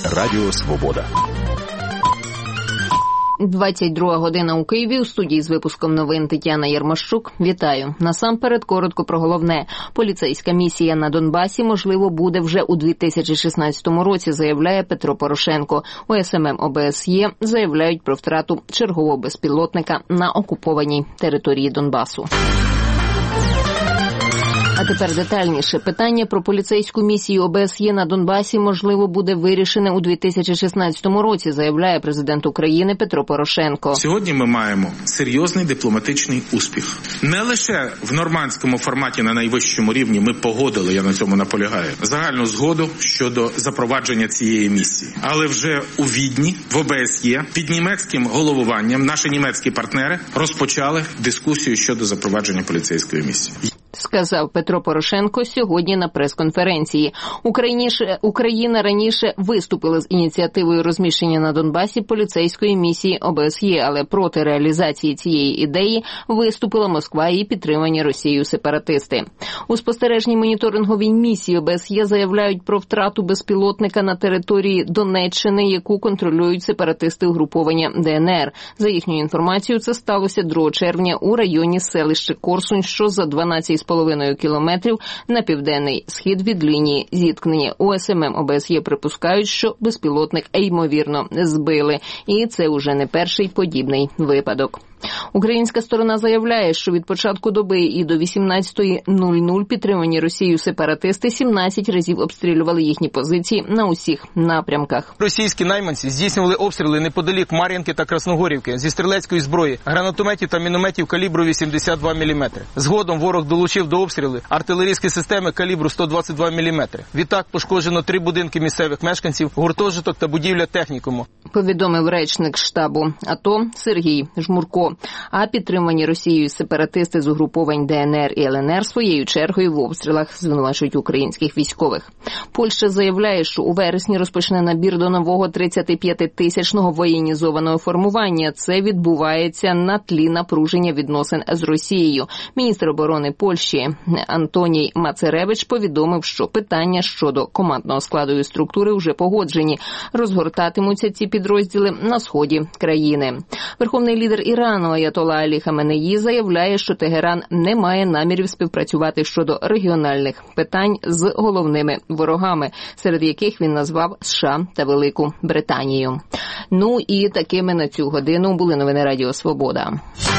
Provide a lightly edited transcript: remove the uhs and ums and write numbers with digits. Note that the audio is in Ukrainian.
Радіо Свобода. 22 година у Києві. У студії з випуском новин Тетяна Єрмощук. Вітаю. Насамперед, коротко про головне. Поліцейська місія на Донбасі, можливо, буде вже у 2016 році, заявляє Петро Порошенко. У СММ ОБСЄ заявляють про втрату чергового безпілотника на окупованій території Донбасу. А тепер детальніше. Питання про поліцейську місію ОБСЄ на Донбасі, можливо, буде вирішене у 2016 році, заявляє президент України Петро Порошенко. Сьогодні ми маємо серйозний дипломатичний успіх. Не лише в нормандському форматі на найвищому рівні ми погодили, я на цьому наполягаю, загальну згоду щодо запровадження цієї місії. Але вже у Відні, в ОБСЄ, під німецьким головуванням наші німецькі партнери розпочали дискусію щодо запровадження поліцейської місії. Сказав Петро Порошенко сьогодні на прес-конференції. Україна раніше виступила з ініціативою розміщення на Донбасі поліцейської місії ОБСЄ, але проти реалізації цієї ідеї виступила Москва і підтримані Росією сепаратисти. У спостережній моніторинговій місії ОБСЄ заявляють про втрату безпілотника на території Донеччини, яку контролюють сепаратисти угруповання ДНР. За їхньою інформацією, це сталося 2 червня у районі селища Корсунь, що за 12,5 кілометрів на південний схід від лінії зіткнення. У СММ ОБСЄ припускають, що безпілотник ймовірно збили. І це уже не перший подібний випадок. Українська сторона заявляє, що від початку доби і до 18:00 підтримані Росією сепаратисти 17 разів обстрілювали їхні позиції на усіх напрямках. Російські найманці здійснювали обстріли неподалік Мар'їнки та Красногорівки зі стрілецької зброї, гранатометів та мінометів калібру 82 мм. Згодом ворог долучив до обстрілів артилерійські системи калібру 122 мм. Відтак пошкоджено 3 будинки місцевих мешканців, гуртожиток та будівля технікуму. Повідомив речник штабу АТО Сергій Жмурко. А підтримані Росією сепаратисти з угруповань ДНР і ЛНР своєю чергою в обстрілах звинувачують українських військових. Польща заявляє, що у вересні розпочне набір до нового 35-тисячного воєнізованого формування. Це відбувається на тлі напруження відносин з Росією. Міністр оборони Польщі Антоній Мацеревич повідомив, що питання щодо командного складу і структури вже погоджені. Розгортатимуться ці підрозділи на сході країни. Верховний лідер Ірану Аятолла Алі Хаменеї заявляє, що Тегеран не має намірів співпрацювати щодо регіональних питань з головними ворогами, серед яких він назвав США та Велику Британію. Ну і такими на цю годину були новини Радіо Свобода.